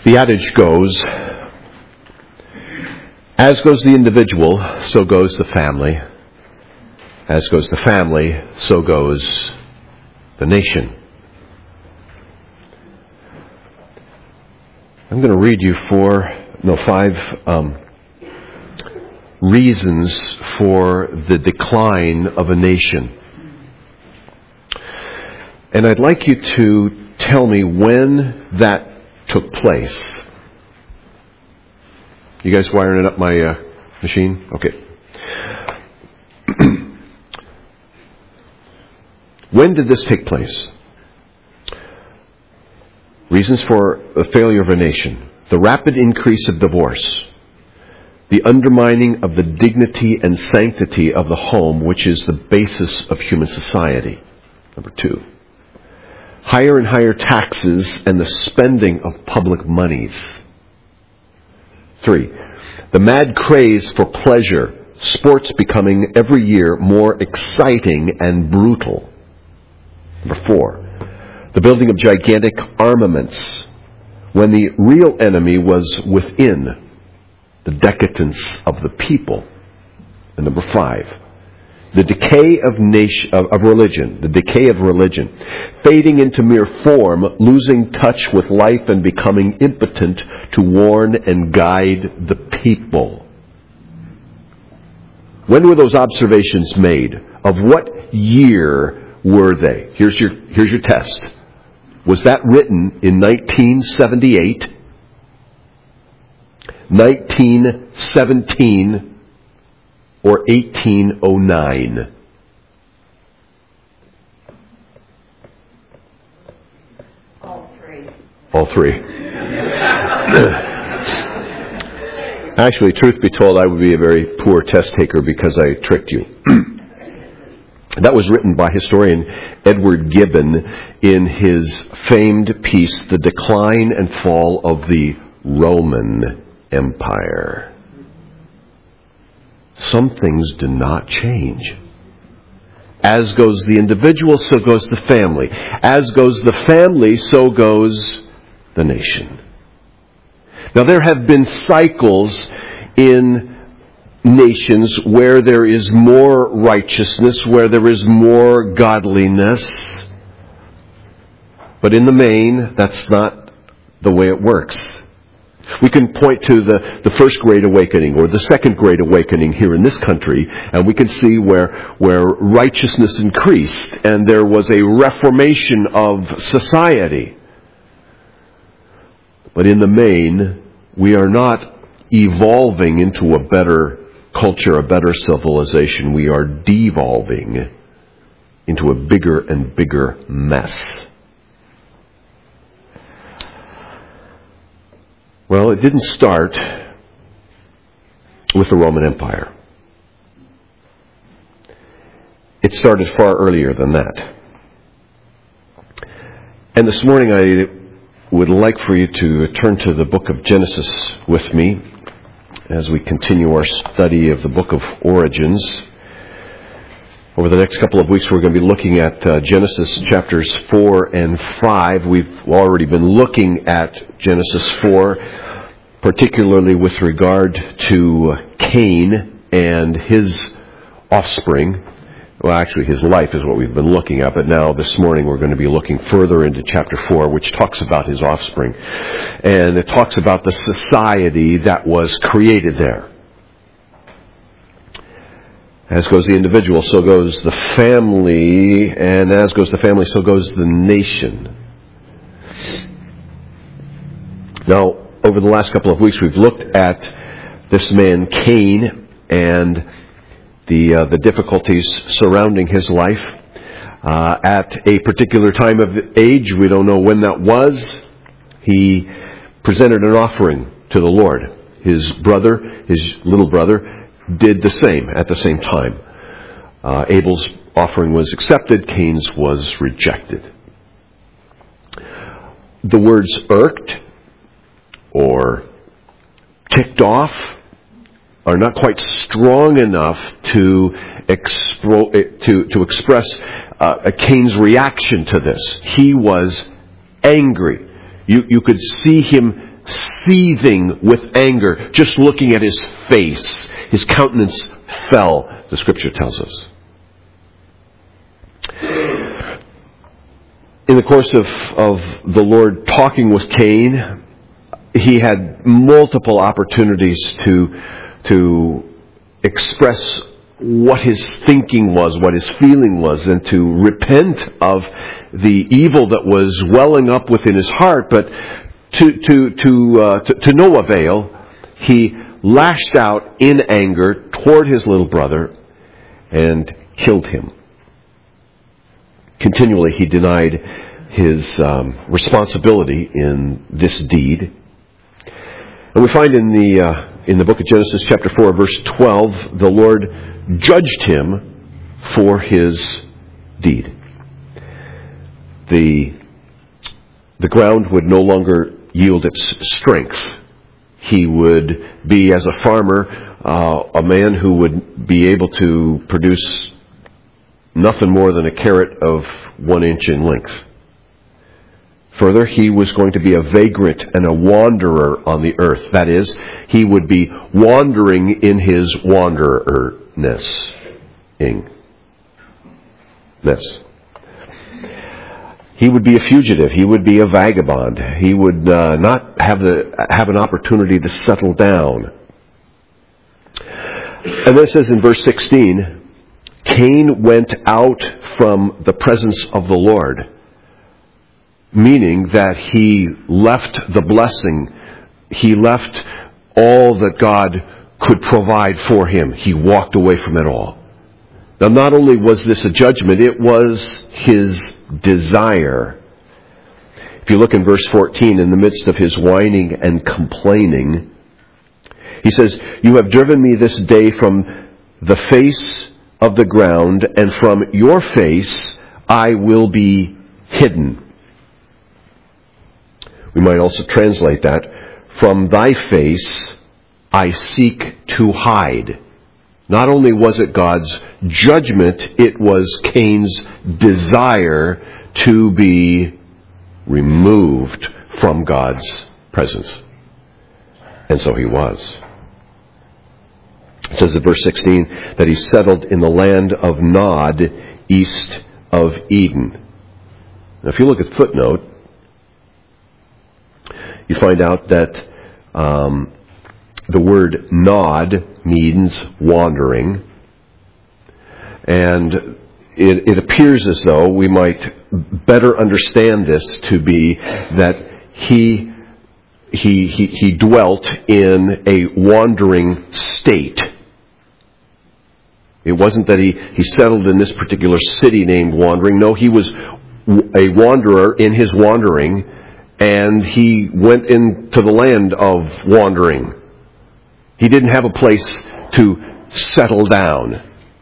The adage goes, as goes the individual, so goes the family. As goes the family, so goes the nation. I'm going to read you five reasons for the decline of a nation. And I'd like you to tell me when that took place. You guys wiring up my machine? Okay. When did this take place? Reasons for the failure of a nation. The rapid increase of divorce. The undermining of the dignity and sanctity of the home, which is the basis of human society. Number 2. Higher and higher taxes and the spending of public monies. 3. The mad craze for pleasure, sports becoming every year more exciting and brutal. Number 4. The building of gigantic armaments, when the real enemy was within, the decadence of the people. And number 5. The decay of religion, the decay of religion, fading into mere form, losing touch with life and becoming impotent to warn and guide the people. When were those observations made? Of what year were they? Here's your test. Was that written in 1978, 1917, or 1809? All three. Actually, truth be told, I would be a very poor test taker because I tricked you. That was written by historian Edward Gibbon in his famed piece, The Decline and Fall of the Roman Empire. Some things do not change. As goes the individual, so goes the family. As goes the family, so goes the nation. Now, there have been cycles in nations where there is more righteousness, where there is more godliness. But in the main, that's not the way it works. We can point to the First Great Awakening or the Second Great Awakening here in this country, and we can see where righteousness increased and there was a reformation of society. But in the main, we are not evolving into a better culture, a better civilization. We are devolving into a bigger and bigger mess. Well, it didn't start with the Roman Empire. It started far earlier than that. And this morning I would like for you to turn to the book of Genesis with me as we continue our study of the book of Origins. Over the next couple of weeks we're going to be looking at Genesis chapters 4 and 5. We've already been looking at Genesis 4, particularly with regard to Cain and his offspring. Well, actually, his life is what we've been looking at, but now this morning we're going to be looking further into chapter 4, which talks about his offspring. And it talks about the society that was created there. As goes the individual, so goes the family, and as goes the family, so goes the nation. Now, over the last couple of weeks, we've looked at this man Cain and the difficulties surrounding his life. At a particular time of age, we don't know when that was, he presented an offering to the Lord. His little brother, did the same at the same time. Abel's offering was accepted, Cain's was rejected. The words irked or ticked off are not quite strong enough to express Cain's reaction to this. He was angry. You could see him seething with anger. Just looking at his face, his countenance fell, the Scripture tells us. In the course of the Lord talking with Cain, he had multiple opportunities to express what his thinking was, what his feeling was, and to repent of the evil that was welling up within his heart. But to no avail, he lashed out in anger toward his little brother and killed him. Continually, he denied his responsibility in this deed. And we find in the book of Genesis, chapter 4, verse 12, the Lord judged him for his deed. The ground would no longer yield its strength. He would be, as a farmer, a man who would be able to produce nothing more than a carrot of 1 inch in length. Further, he was going to be a vagrant and a wanderer on the earth. That is, he would be wandering in his wandererness. He would be a fugitive. He would be a vagabond. He would not have an opportunity to settle down. And then it says in verse 16, Cain went out from the presence of the Lord, meaning that he left the blessing. He left all that God could provide for him. He walked away from it all. Now, not only was this a judgment, it was his desire. If you look in verse 14, in the midst of his whining and complaining, he says, "You have driven me this day from the face of the ground, and from your face I will be hidden." We might also translate that, "From thy face I seek to hide." Not only was it God's judgment, it was Cain's desire to be removed from God's presence. And so he was. It says in verse 16 that he settled in the land of Nod, east of Eden. Now, if you look at the footnote, you find out that the word Nod means wandering. And it appears as though we might better understand this to be that he dwelt in a wandering state. It wasn't that he settled in this particular city named Wandering. No, he was a wanderer in his wandering, and he went into the land of wandering. He didn't have a place to settle down.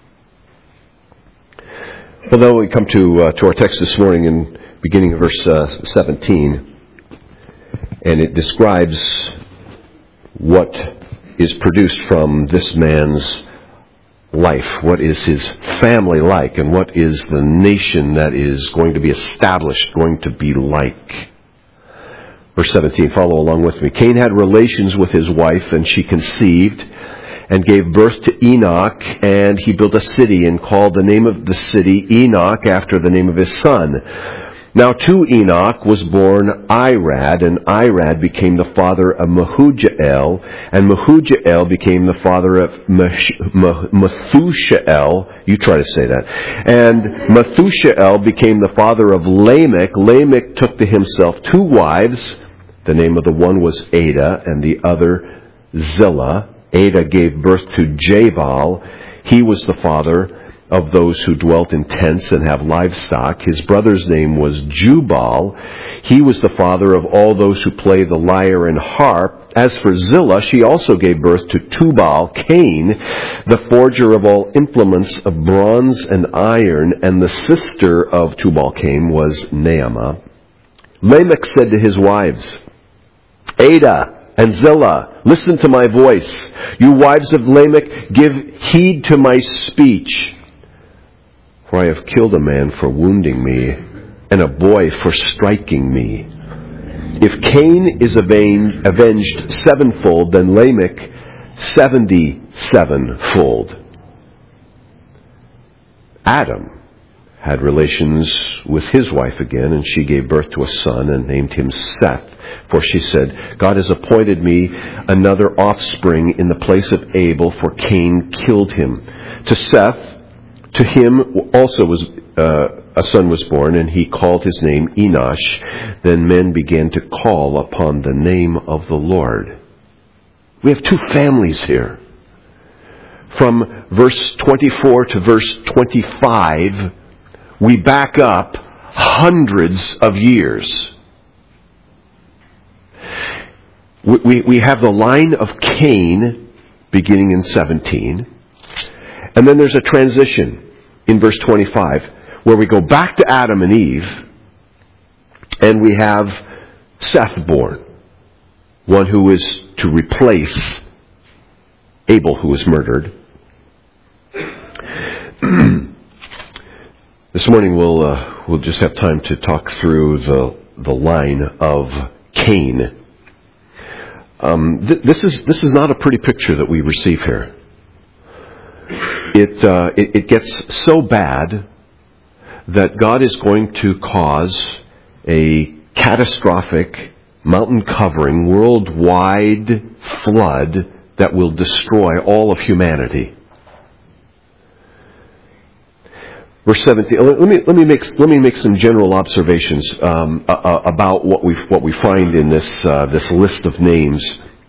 Well, then we come to our text this morning in beginning of verse 17, and it describes what is produced from this man's life. What is his family like, and what is the nation that is going to be established going to be like? Verse 17, follow along with me. Cain had relations with his wife, and she conceived and gave birth to Enoch, and he built a city and called the name of the city Enoch after the name of his son. Now to Enoch was born Irad, and Irad became the father of Mehujael, and Mehujael became the father of Methushael. You try to say that. And Methushael became the father of Lamech. Lamech took to himself 2 wives. The name of the one was Ada, and the other Zillah. Ada gave birth to Jabal. He was the father of those who dwelt in tents and have livestock. His brother's name was Jubal. He was the father of all those who play the lyre and harp. As for Zillah, she also gave birth to Tubal Cain, the forger of all implements of bronze and iron, and the sister of Tubal Cain was Naamah. Lamech said to his wives, Ada and Zillah, listen to my voice. You wives of Lamech, give heed to my speech. For I have killed a man for wounding me, and a boy for striking me. If Cain is avenged sevenfold, then Lamech 77-fold. Adam had relations with his wife again, and she gave birth to a son and named him Seth. For she said, God has appointed me another offspring in the place of Abel, for Cain killed him. To Seth, to him also a son was born, and he called his name Enosh. Then men began to call upon the name of the Lord. We have two families here. From verse 24 to verse 25, we back up hundreds of years. We have the line of Cain beginning in 17. And then there's a transition in verse 25 where we go back to Adam and Eve, and we have Seth born, one who is to replace Abel, who was murdered. This morning we'll just have time to talk through the line of Cain. This is not a pretty picture that we receive here. It gets so bad that God is going to cause a catastrophic, mountain-covering, worldwide flood that will destroy all of humanity. Verse 17. Let me make some general observations about what we find in this list of names.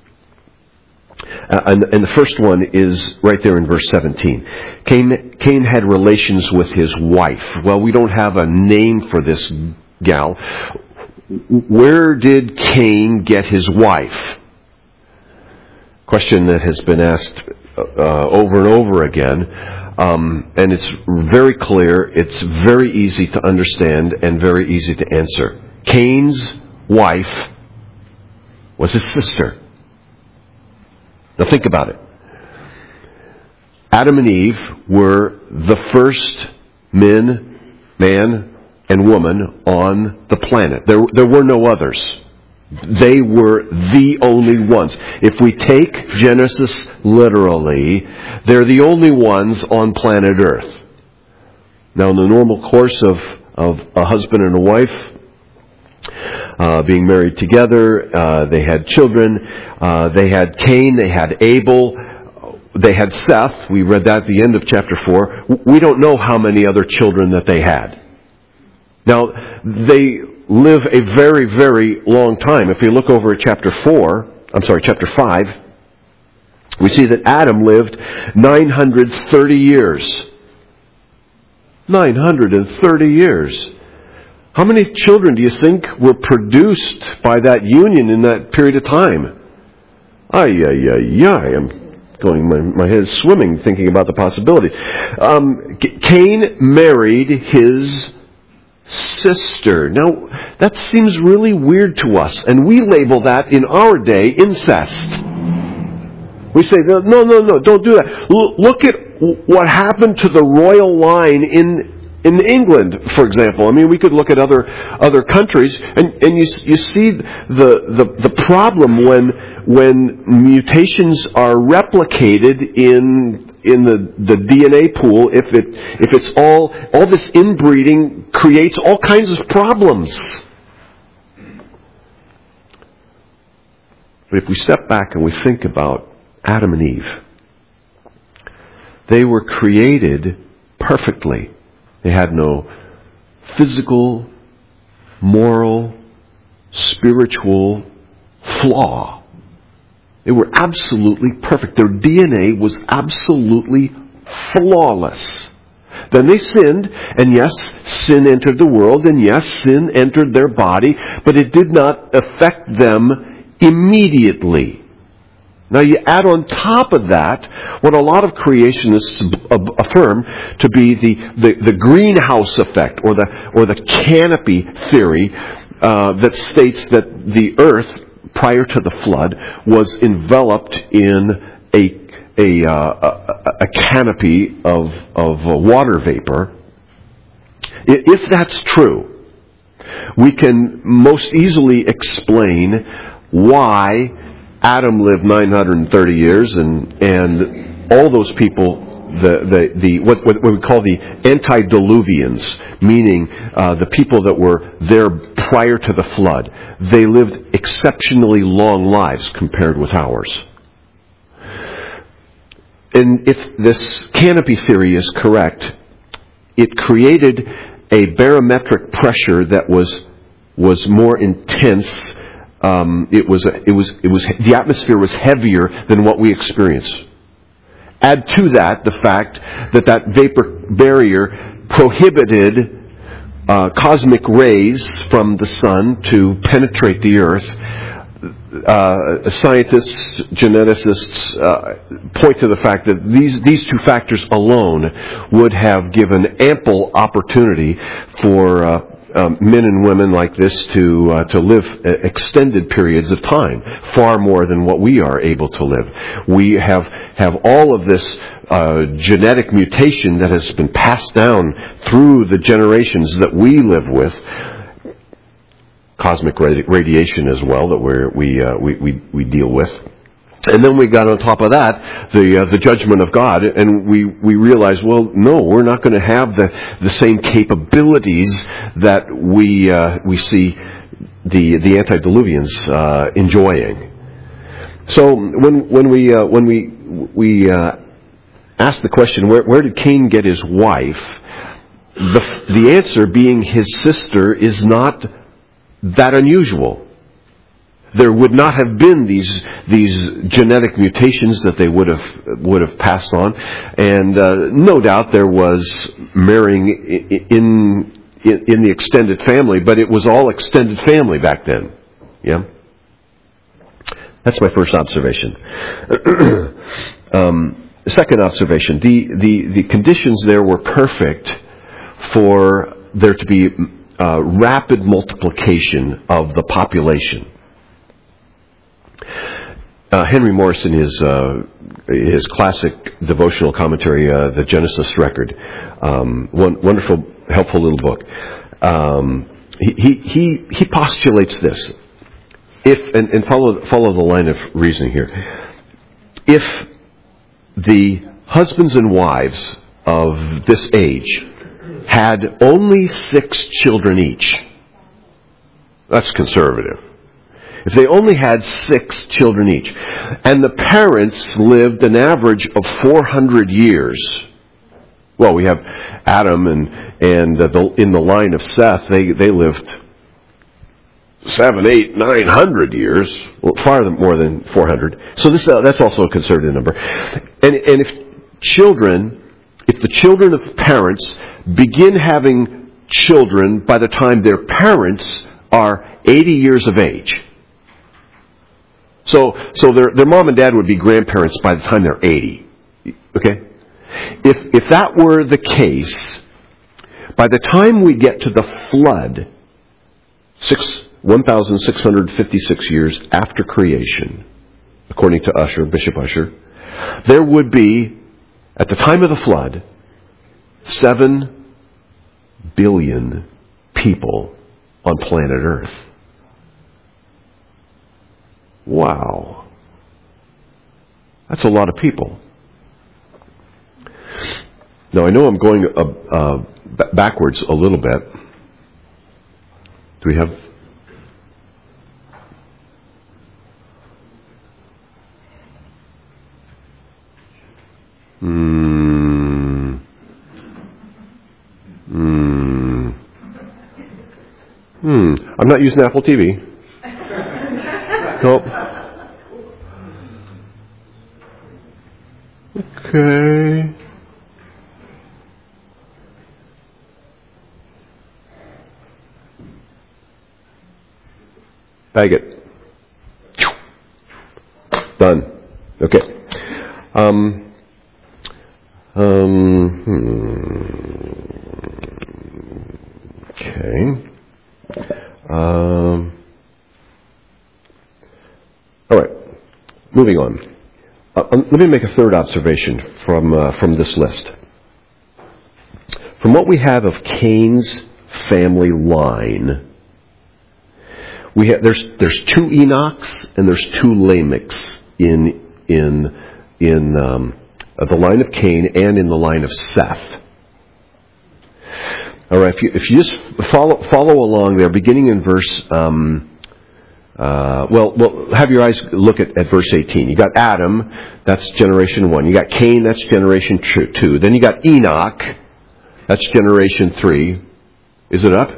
And the first one is right there in verse 17. Cain had relations with his wife. Well, we don't have a name for this gal. Where did Cain get his wife? Question that has been asked over and over again. And it's very clear, it's very easy to understand, and very easy to answer. Cain's wife was his sister. Now think about it. Adam and Eve were the first man and woman on the planet. There were no others. They were the only ones. If we take Genesis literally, they're the only ones on planet Earth. Now, in the normal course of a husband and a wife being married together, they had children. They had Cain, they had Abel, they had Seth. We read that at the end of chapter 4. We don't know how many other children that they had. Now, they live a very, very long time. If you look over at chapter 5, we see that Adam lived 930 years. 930 years. How many children do you think were produced by that union in that period of time? I'm going, my head is swimming thinking about the possibility. Cain married his sister. Now, that seems really weird to us, and we label that in our day incest. We say, no, don't do that. Look at what happened to the royal line in England, for example. I mean, we could look at other countries, and you see the problem when mutations are replicated in the DNA pool. If it's all this inbreeding creates all kinds of problems. But if we step back and we think about Adam and Eve, they were created perfectly. They had no physical, moral, spiritual flaw. They were absolutely perfect. Their DNA was absolutely flawless. Then they sinned, and yes, sin entered the world, and yes, sin entered their body, but it did not affect them immediately. Now you add on top of that what a lot of creationists affirm to be the greenhouse effect or the canopy theory that states that the earth prior to the flood was enveloped in a canopy of water vapor. If that's true, we can most easily explain why Adam lived 930 years and all those people, what we call the antediluvians, meaning the people that were there prior to the flood. They lived exceptionally long lives compared with ours. And if this canopy theory is correct, it created a barometric pressure that was more intense. The atmosphere was heavier than what we experience. Add to that the fact that vapor barrier prohibited cosmic rays from the sun to penetrate the earth. Scientists, geneticists point to the fact that these two factors alone would have given ample opportunity for men and women like this to live extended periods of time, far more than what we are able to live. We have all of this genetic mutation that has been passed down through the generations that we live with. Cosmic radiation as well that we deal with. And then we got on top of that the judgment of God, and we realized, well, no, we're not going to have the same capabilities that we see the antediluvians enjoying. So when we ask the question, where did Cain get his wife? The answer being his sister is not that unusual. There would not have been these genetic mutations that they would have passed on, and no doubt there was marrying in the extended family, but it was all extended family back then. Yeah, that's my first observation. Second observation: the conditions there were perfect for there to be rapid multiplication of the population. Henry Morrison, his classic devotional commentary, The Genesis Record, wonderful, helpful little book. He postulates this. And follow the line of reasoning here. If the husbands and wives of this age had only 6 children each, that's conservative. If they only had 6 children each, and the parents lived an average of 400 years, well, we have Adam and in the line of Seth, they lived 700, 800, 900 years, well, far more than 400. So that's also a conservative number. And if the children of parents begin having children by the time their parents are 80 years of age. So their mom and dad would be grandparents by the time they're 80. Okay? If that were the case, by the time we get to the flood, 1,656 years after creation, according to Bishop Ussher, there would be, at the time of the flood, 7 billion people on planet Earth. Wow. That's a lot of people. Now, I know I'm going backwards a little bit. Do we have... I'm not using Apple TV. Nope. Okay. Bag it. Done. Okay. Okay. All right. Moving on. Let me make a third observation from this list. From what we have of Cain's family line, There's 2 Enochs and there's 2 Lamechs in the line of Cain and in the line of Seth. All right, if you just follow along there, beginning in verse, have your eyes look at verse 18. You got Adam, that's generation 1. You got Cain, that's generation 2. Then you got Enoch, that's generation 3. Is it up?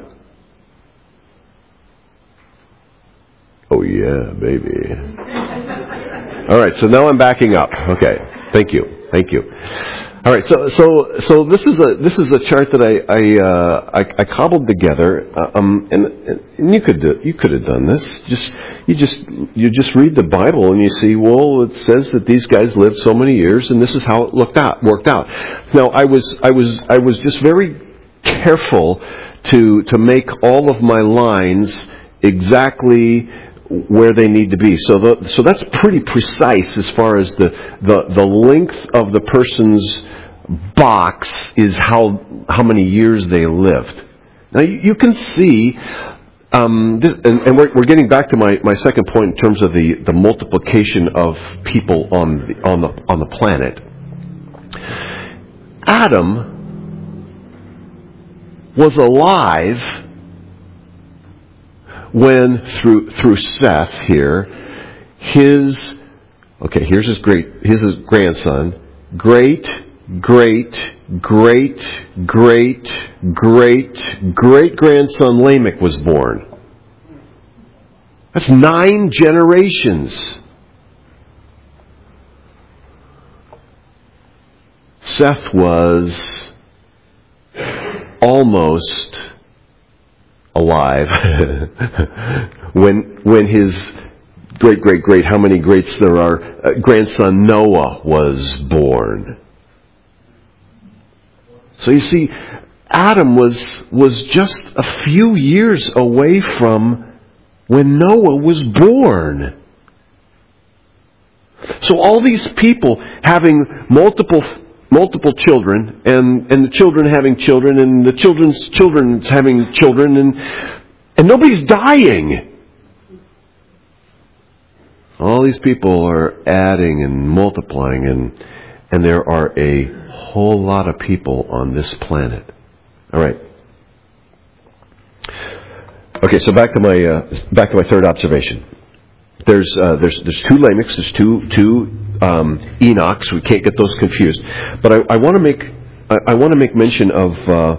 Oh yeah, baby. All right, so now I'm backing up. Okay, thank you. All right, so this is a chart that I cobbled together, and you could have done this. You just read the Bible and you see, well, it says that these guys lived so many years, and this is how it worked out. Now I was just very careful to make all of my lines exactly where they need to be. So that's pretty precise as far as the length of the person's box is how many years they lived. Now you can see, this, and we're getting back to my second point in terms of the multiplication of people on the planet. Adam was alive when through Seth here, here's his grandson, great grandson Lamech was born. That's 9 generations. Seth was almost alive when his great how many greats there are, grandson Noah was born. So you see, Adam was just a few years away from when Noah was born. So all these people having multiple children, and the children having children, and the children's children having children, and nobody's dying. All these people are adding and multiplying, and there are a whole lot of people on this planet. All right. Okay, so back to my third observation. There's 2 Lamechs, there's two Enochs. We can't get those confused. But I want to make mention of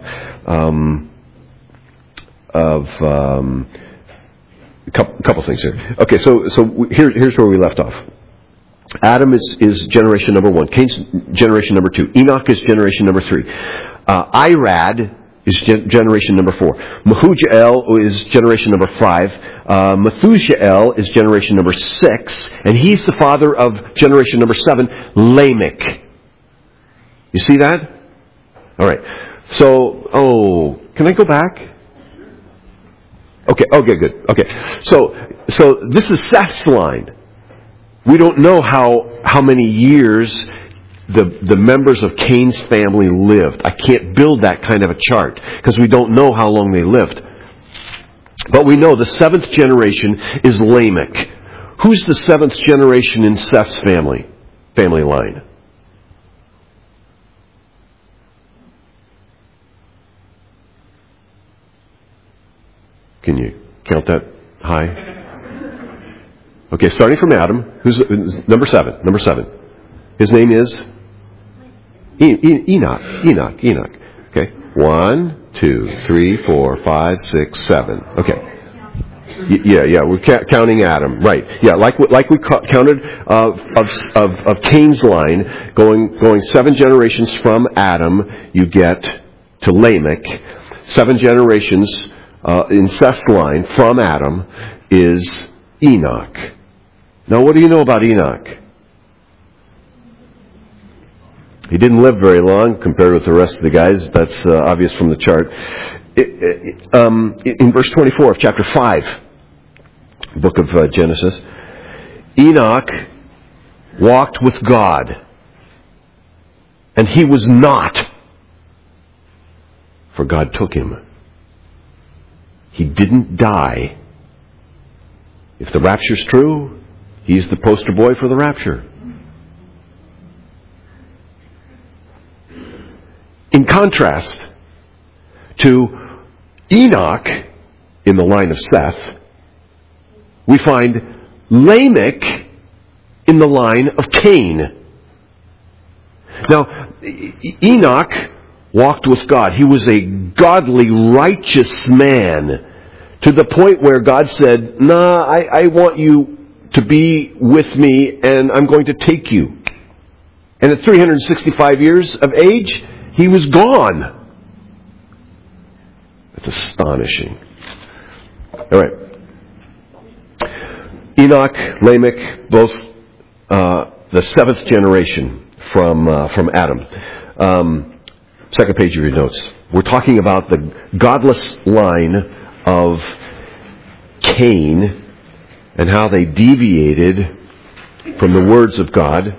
a couple things here. Okay, so here's where we left off. Adam is generation number 1. Cain's generation number 2. Enoch is generation number 3. Irad is generation number 4. Mehujael is generation number 5. Methuselah is generation number 6. And he's the father of generation number 7, Lamech. You see that? All right. So, can I go back? Okay, good. Okay. So this is Seth's line. We don't know how many years the members of Cain's family lived. I can't build that kind of a chart because we don't know how long they lived. But we know the 7th generation is Lamech. Who's the 7th generation in Seth's family line? Can you count that high? Okay, starting from Adam, who's number 7? Number 7. His name is Enoch. Okay, 1, 2, 3, 4, 5, 6, 7. Okay. Yeah, we're counting Adam, right? Yeah, like we counted of Cain's line, going 7 generations from Adam, you get to Lamech. 7 generations in Seth's line from Adam is Enoch. Now, what do you know about Enoch? He didn't live very long compared with the rest of the guys. That's obvious from the chart. In verse 24 of chapter 5, book of Genesis, Enoch walked with God, and he was not, for God took him. He didn't die, If the rapture's true, he's the poster boy for the rapture. In contrast to Enoch in the line of Seth, we find Lamech in the line of Cain. Now, Enoch walked with God. He was a godly, righteous man, to the point where God said, I want you to be with me, and I'm going to take you. And at 365 years of age, he was gone. That's astonishing. All right. Enoch, Lamech, both the seventh generation from Adam. Second page of your notes. We're talking about the godless line of Cain and how they deviated from the words of God.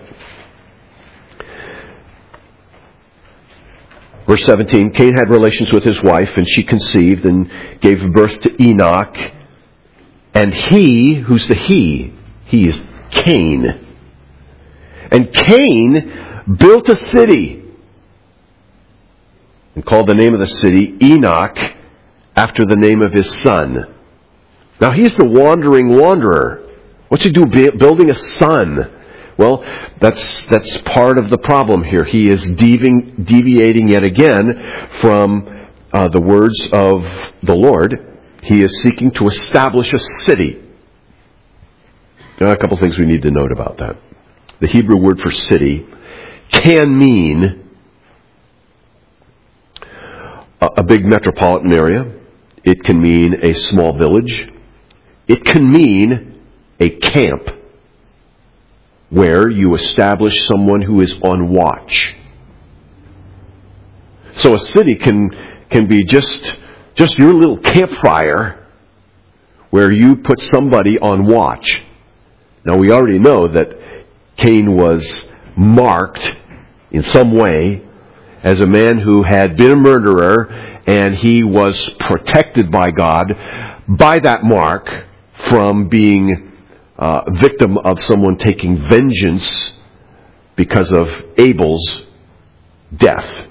Verse 17, Cain had relations with his wife, and she conceived and gave birth to Enoch. And he, who's the he? He is Cain. And Cain built a city and called the name of the city Enoch, after the name of his son. Now he's the wandering wanderer. What's he do building a son? Well, that's part of the problem here. He is deviating yet again from the words of the Lord. He is seeking to establish a city. Now, a couple things we need to note about that. The Hebrew word for city can mean a big metropolitan area. It can mean a small village. It can mean a camp where you establish someone who is on watch. So a city can be just your little campfire where you put somebody on watch. Now we already know that Cain was marked in some way as a man who had been a murderer, and he was protected by God by that mark from being victim of someone taking vengeance because of Abel's death.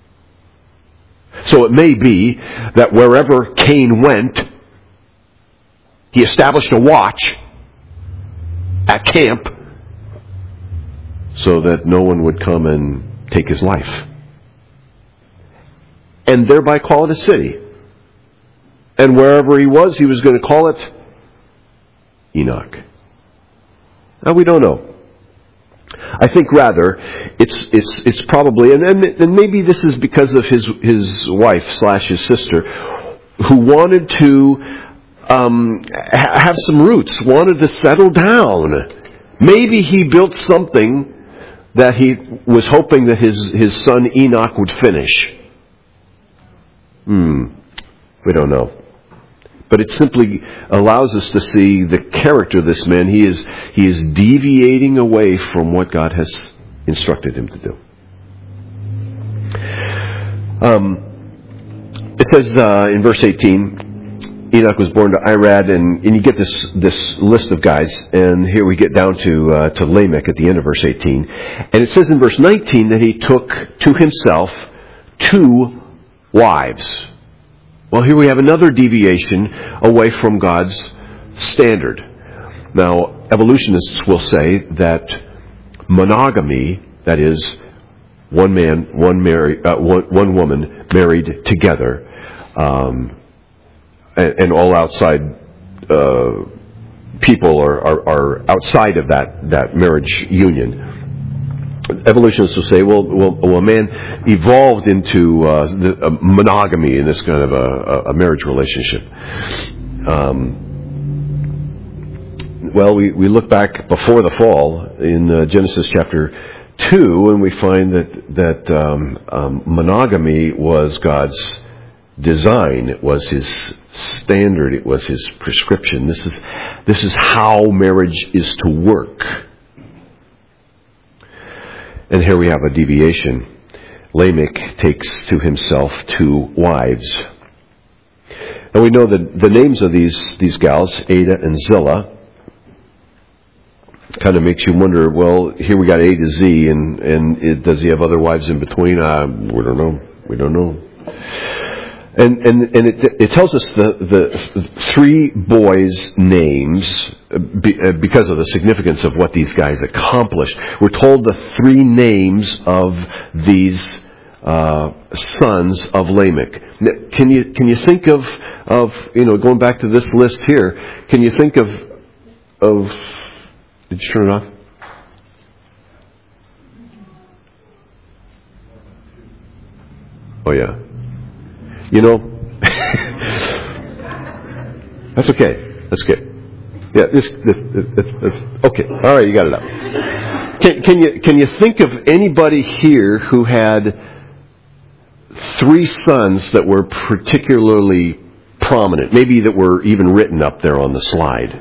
So it may be that wherever Cain went, he established a watch at camp so that no one would come and take his life. And thereby call it a city. And wherever he was going to call it Enoch. Now we don't know. I think rather it's probably, and maybe this is because of his wife / his sister, who wanted to have some roots, wanted to settle down. Maybe he built something that he was hoping that his son Enoch would finish. We don't know. But it simply allows us to see the character of this man. He is deviating away from what God has instructed him to do. It says in verse 18, Enoch was born to Irad, and you get this list of guys, and here we get down to Lamech at the end of verse 18. And it says in verse 19 that he took to himself 2 wives. Well, here we have another deviation away from God's standard. Now, evolutionists will say that monogamy, that is, one man, one woman married together, and all outside people are outside of that marriage union. Evolutionists will say, well, a man evolved into monogamy in this kind of a marriage relationship. Well, we look back before the fall in Genesis chapter 2, and we find that monogamy was God's design. It was His standard. It was His prescription. This is how marriage is to work. And here we have a deviation. Lamech takes to himself 2 wives. And we know that the names of these gals, Ada and Zillah, kind of makes you wonder, well, here we got A to Z, and does he have other wives in between? We don't know. We don't know. And it tells us the three boys' names because of the significance of what these guys accomplished. We're told the three names of these sons of Lamech. Can you think of going back to this list here? Can you think of did you turn it off? Oh yeah. That's okay. That's good. Yeah, this okay. All right, you got it up. Can you think of anybody here who had three sons that were particularly prominent, maybe that were even written up there on the slide?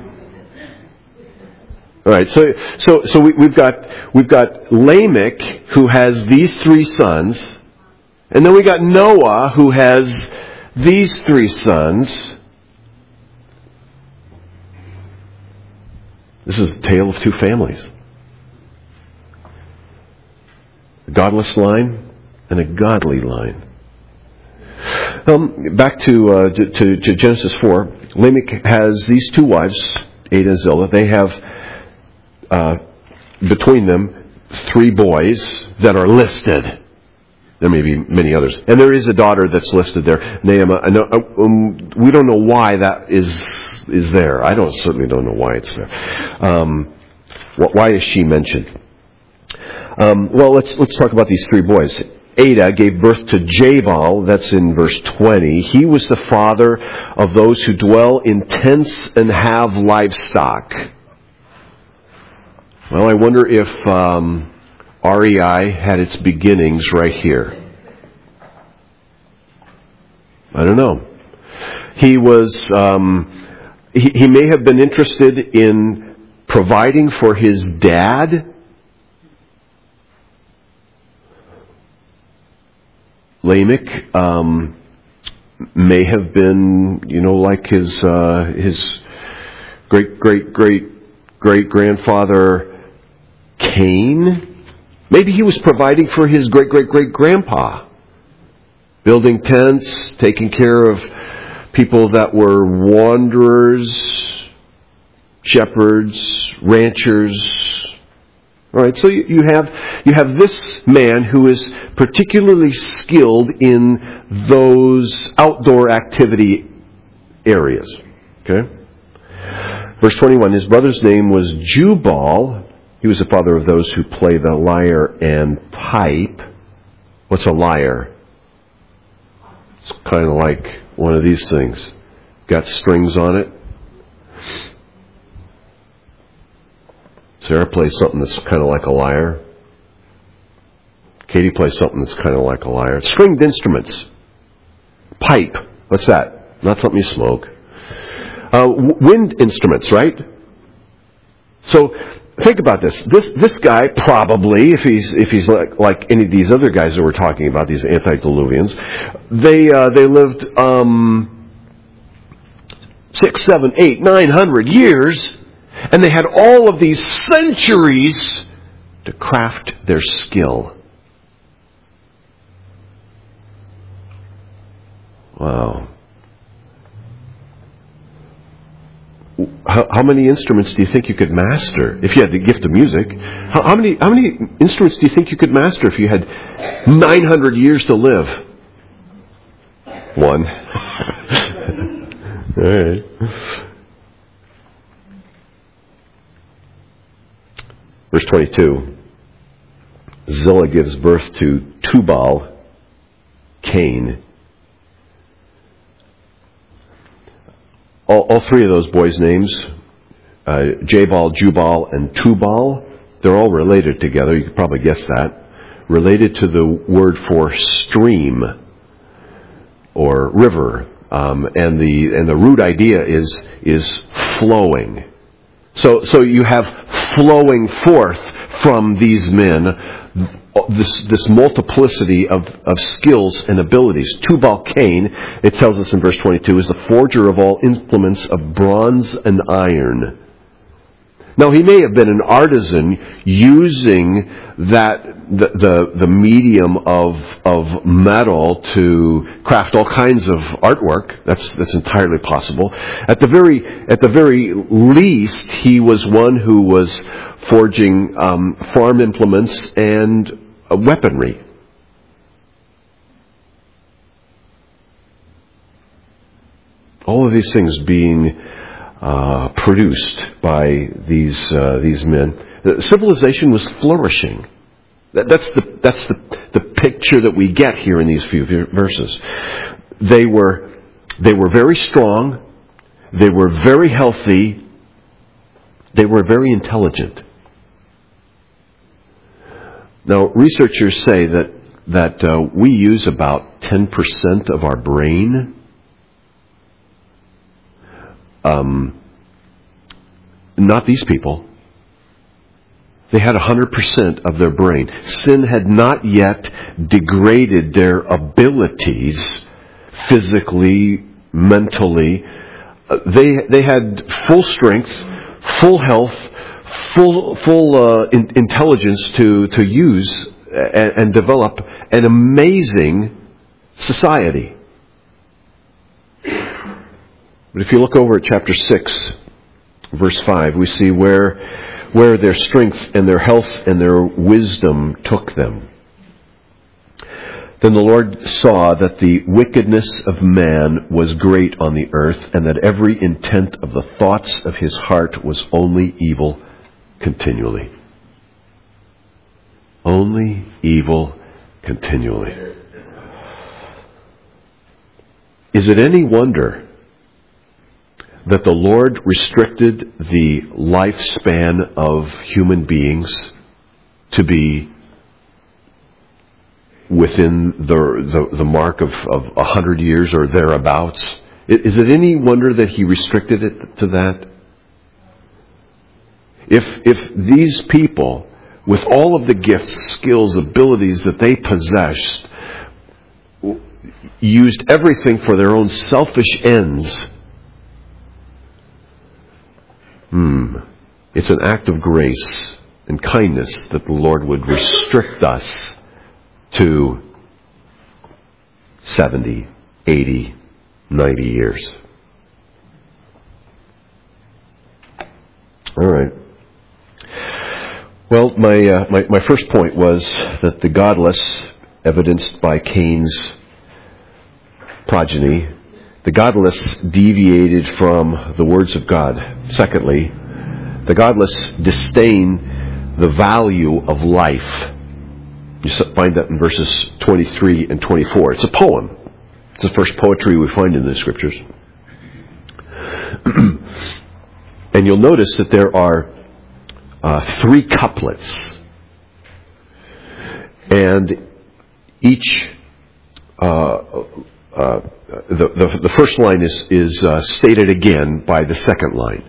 All right, so we've got Lamech, who has these three sons, and then we got Noah, who has these three sons. This is a tale of two families: a godless line and a godly line. Back to Genesis 4. Lamech has these two wives, Ada and Zillah. They have between them three boys that are listed. There may be many others, and there is a daughter that's listed there, Naamah. We don't know why that is there. I certainly don't know why it's there. Why is she mentioned? Well, let's talk about these three boys. Ada gave birth to Jabal. That's in verse 20. He was the father of those who dwell in tents and have livestock. Well, I wonder if REI had its beginnings right here. I don't know. He was. He may have been interested in providing for his dad. Lamech may have been, like his great grandfather Cain. Maybe he was providing for his great grandpa, building tents, taking care of people that were wanderers, shepherds, ranchers. All right, so you have this man who is particularly skilled in those outdoor activity areas. Okay? Verse 21, his brother's name was Jubal. He was the father of those who play the lyre and pipe. What's a lyre? It's kind of like one of these things. Got strings on it. Sarah plays something that's kind of like a lyre. Katie plays something that's kind of like a lyre. Stringed instruments. Pipe. What's that? Not something you smoke. Wind instruments, right? So think about this. This guy probably, if he's like any of these other guys that we're talking about, these antediluvians, they lived 600, 700, 800, 900 years. And they had all of these centuries to craft their skill. Wow. How many instruments do you think you could master if you had the gift of music? How many instruments do you think you could master if you had 900 years to live? One. All right. Verse 22, Zillah gives birth to Tubal, Cain. All three of those boys' names, Jabal, Jubal, and Tubal, they're all related together. You could probably guess that. Related to the word for stream or river, and the root idea is flowing. So you have flowing forth from these men this multiplicity of skills and abilities. Tubal Cain, it tells us in verse 22, is the forger of all implements of bronze and iron. Now, he may have been an artisan using the medium of metal to craft all kinds of artwork. That's entirely possible. At the very least, he was one who was forging farm implements and weaponry. All of these things being produced by these men. Civilization was flourishing. That's the picture that we get here in these few verses. They were very strong. They were very healthy. They were very intelligent. Now, researchers say that we use about 10% of our brain. Not these people. They had 100% of their brain. Sin had not yet degraded their abilities physically, mentally. They had full strength, full health, full intelligence to use and develop an amazing society. But if you look over at chapter 6, verse 5, we see where their strength and their health and their wisdom took them. Then the Lord saw that the wickedness of man was great on the earth, and that every intent of the thoughts of his heart was only evil continually. Only evil continually. Is it any wonder that the Lord restricted the lifespan of human beings to be within the mark of 100 years or thereabouts? Is it any wonder that He restricted it to that? If these people, with all of the gifts, skills, abilities that they possessed, used everything for their own selfish ends, it's an act of grace and kindness that the Lord would restrict us to 70, 80, 90 years. All right. Well, my first point was that the godless, evidenced by Cain's progeny, the godless deviated from the words of God. Secondly, the godless disdain the value of life. You find that in verses 23 and 24. It's a poem. It's the first poetry we find in the Scriptures. And you'll notice that there are 3 couplets. And each the first line is stated again by the second line.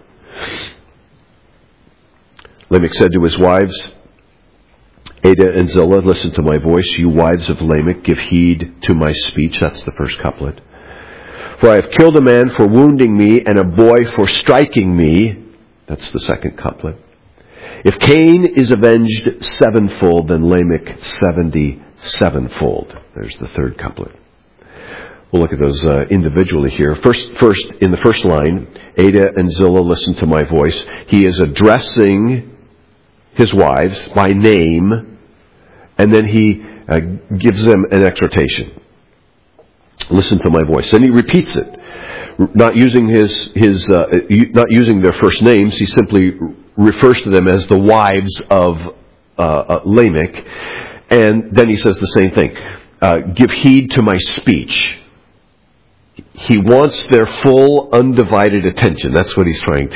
Lamech said to his wives, Adah and Zillah, listen to my voice. You wives of Lamech, give heed to my speech. That's the first couplet. For I have killed a man for wounding me, and a boy for striking me. That's the second couplet. If Cain is avenged 7-fold, then Lamech 77-fold. There's the third couplet. We'll look at those individually here. First, in the first line, Adah and Zillah, listen to my voice. He is addressing his wives by name, and then he gives them an exhortation. Listen to my voice. Then he repeats it, not using not using their first names. He simply refers to them as the wives of Lamech, and then he says the same thing. Give heed to my speech. He wants their full, undivided attention. That's what he's trying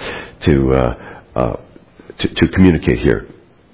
to communicate here.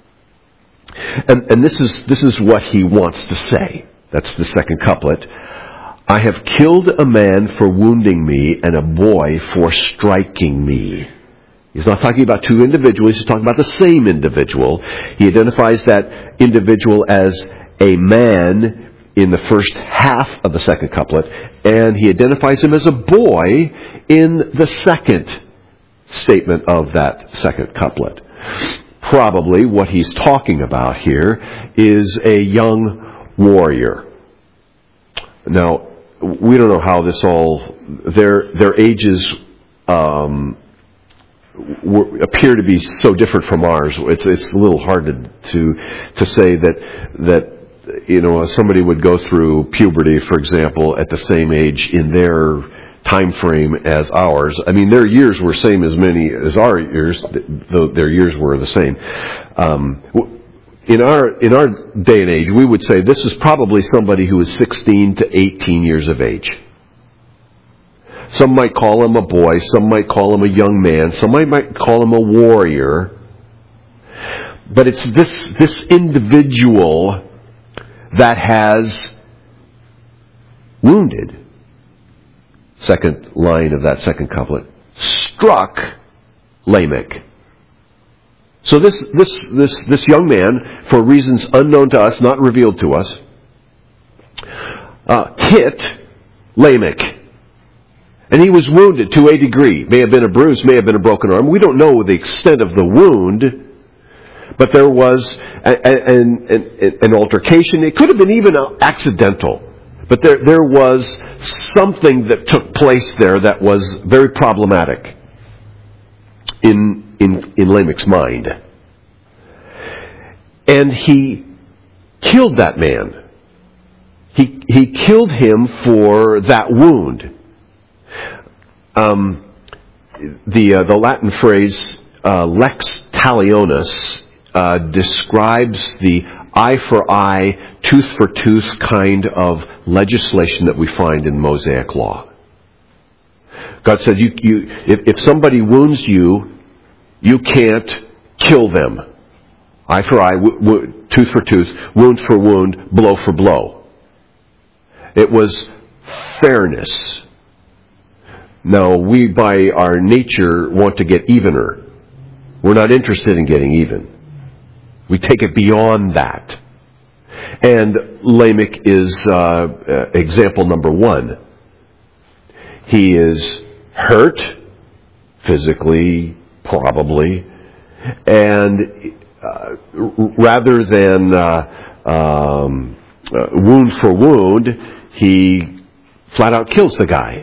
And this is what he wants to say. That's the second couplet. I have killed a man for wounding me, and a boy for striking me. He's not talking about 2 individuals. He's talking about the same individual. He identifies that individual as a man in the first half of the second couplet, and he identifies him as a boy in the second statement of that second couplet. Probably what he's talking about here is a young warrior. Now, we don't know how this all, their ages appear to be so different from ours. It's a little hard to say that somebody would go through puberty, for example, at the same age in their time frame as ours. I mean, their years were same as many as our years, though their years were the same. In our day and age, we would say this is probably somebody who is 16 to 18 years of age. Some might call him a boy, some might call him a young man, some might call him a warrior. But it's this individual that has wounded, second line of that second couplet, struck Lamech. So this young man, for reasons unknown to us, not revealed to us, hit Lamech. And he was wounded to a degree. May have been a bruise, may have been a broken arm. We don't know the extent of the wound, but there was an altercation. It could have been even accidental. But there was something that took place there that was very problematic in Lamech's mind. And he killed that man. He killed him for that wound. The Latin phrase lex talionis describes the eye for eye, tooth for tooth kind of legislation that we find in Mosaic law. God said, if somebody wounds you, you can't kill them. Eye for eye, tooth for tooth, wound for wound, blow for blow. It was fairness. Now, we by our nature want to get evener. We're not interested in getting even. We take it beyond that. And Lamech is example number one. He is hurt, physically, probably, and rather than wound for wound, he flat out kills the guy.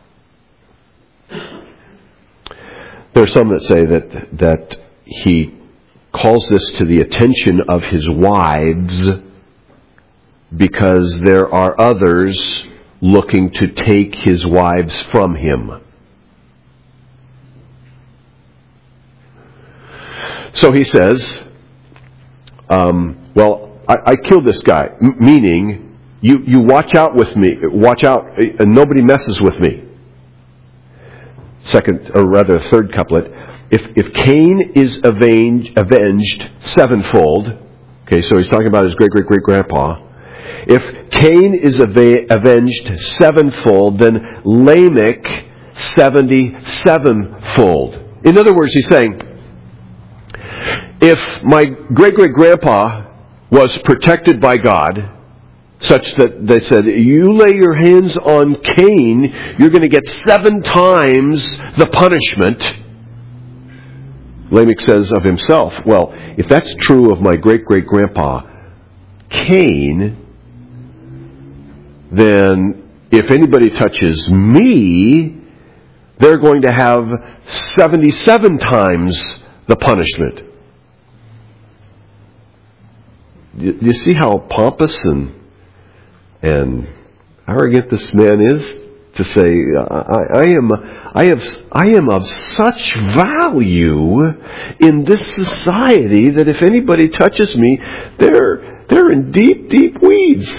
There are some that say that he calls this to the attention of his wives because there are others looking to take his wives from him. So he says, I killed this guy, meaning you watch out with me, watch out, and nobody messes with me. Third couplet, if Cain is avenged sevenfold, okay, so he's talking about his great-great-great-grandpa. If Cain is avenged sevenfold, then Lamech 77-fold. In other words, he's saying, if my great-great-grandpa was protected by God, such that they said, you lay your hands on Cain, you're going to get 7 times the punishment. Lamech says of himself, well, if that's true of my great-great-grandpa Cain, then if anybody touches me, they're going to have 77 times the punishment. You see how pompous and arrogant this man is to say, I am of such value in this society that if anybody touches me, they're in deep, deep weeds.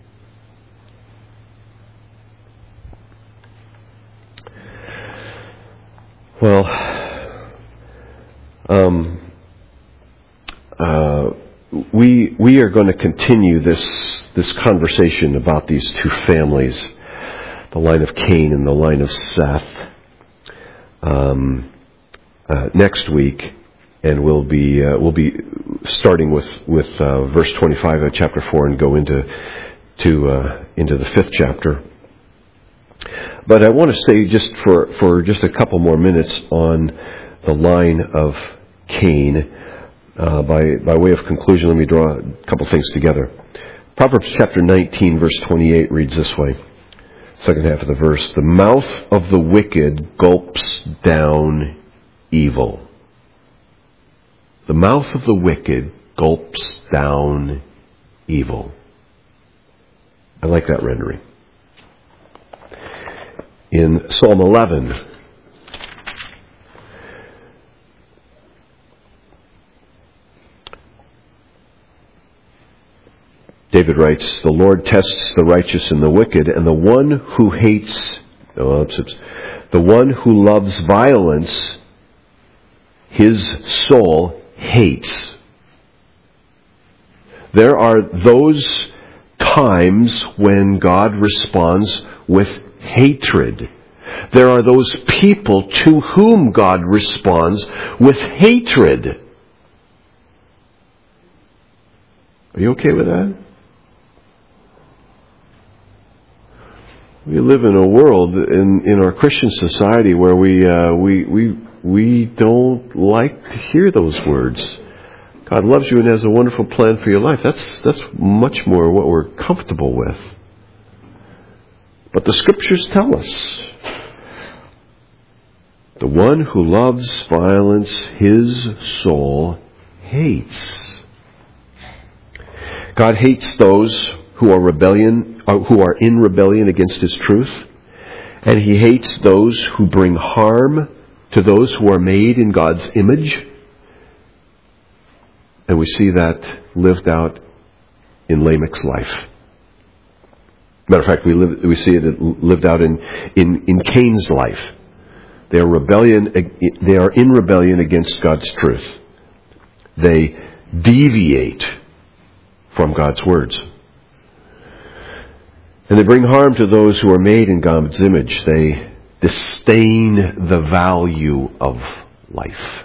Well, we are going to continue this conversation about these two families, the line of Cain and the line of Seth, next week, and we'll be starting with verse 25 of chapter 4 and go into the 5th chapter. But I want to stay just for just a couple more minutes on the line of Cain. By way of conclusion, let me draw a couple things together. Proverbs chapter 19, verse 28 reads this way. Second half of the verse. The mouth of the wicked gulps down evil. The mouth of the wicked gulps down evil. I like that rendering. In Psalm 11, David writes, the Lord tests the righteous and the wicked, and the one who loves violence, his soul hates. There are those times when God responds with hatred. There are those people to whom God responds with hatred. Are you okay with that? We live in a world in our Christian society where we don't like to hear those words. God loves you and has a wonderful plan for your life. That's much more what we're comfortable with. But the Scriptures tell us, the one who loves violence, his soul hates. God hates those who are in rebellion against His truth, and He hates those who bring harm to those who are made in God's image. And we see that lived out in Lamech's life. Matter of fact, we see it lived out in Cain's life. They are in rebellion against God's truth. They deviate from God's words. And they bring harm to those who are made in God's image. They disdain the value of life.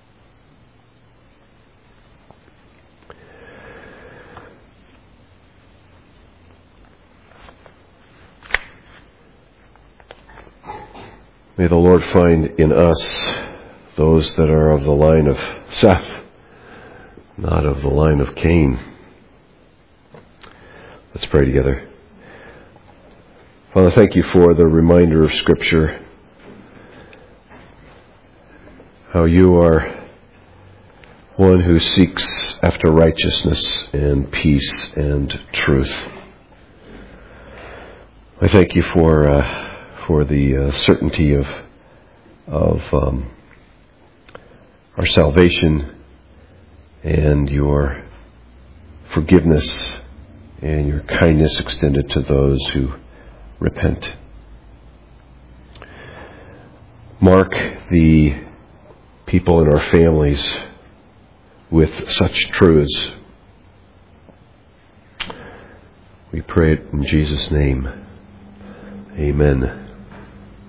May the Lord find in us those that are of the line of Seth, not of the line of Cain. Let's pray together. Father, thank you for the reminder of Scripture, how you are one who seeks after righteousness and peace and truth. I thank you for the certainty of our salvation and your forgiveness and your kindness extended to those who repent. Mark the people in our families with such truths. We pray it in Jesus' name. Amen.